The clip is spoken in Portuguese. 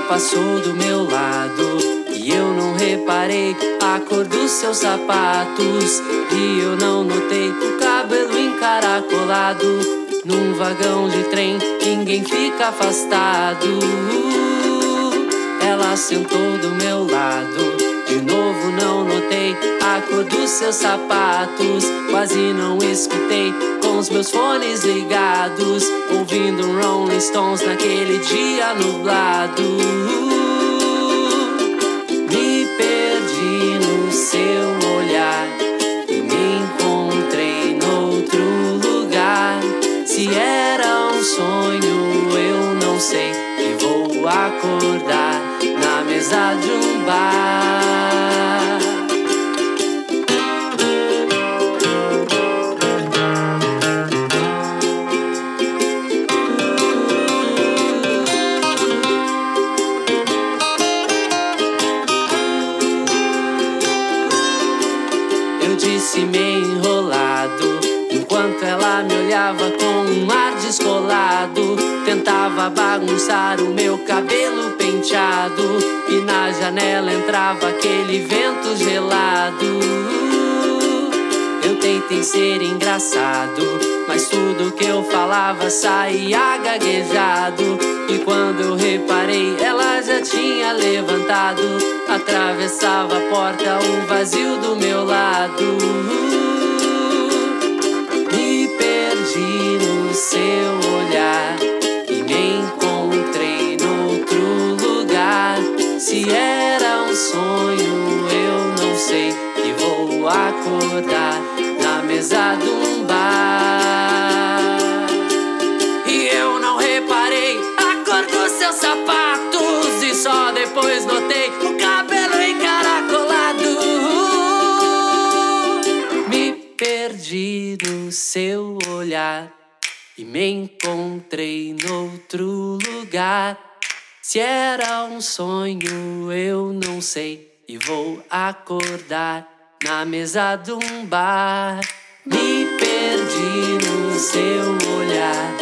passou do meu lado e eu não reparei a cor dos seus sapatos. E eu não notei o cabelo encaracolado. Num vagão de trem ninguém fica afastado. Ela sentou do meu lado. De novo não notei a cor dos seus sapatos. Quase não escutei com os meus fones ligados, ouvindo um Rolling Stones naquele dia nublado. Me perdi no seu olhar e me encontrei noutro lugar. Se era um sonho eu não sei, e vou acordar na mesa de um bar. Eu disse meio enrolado, enquanto ela me olhava com um ar descolado. Tentava bagunçar o meu cabelo penteado e na janela entrava aquele vento gelado. Eu tentei ser engraçado, mas tudo que eu falava saía gaguejado. E quando eu reparei, ela já tinha levantado, atravessava a porta, o vazio do meu lado. Me perdi no seu olhar e me encontrei noutro lugar. Se era um sonho eu não sei, e vou acordar na mesa de um bar. E eu não reparei a cor dos seus sapatos, e só depois notei o cabelo encaracolado. Me perdi no seu olhar e me encontrei noutro lugar. Se era um sonho eu não sei, e vou acordar na mesa de um bar. Me perdi no seu olhar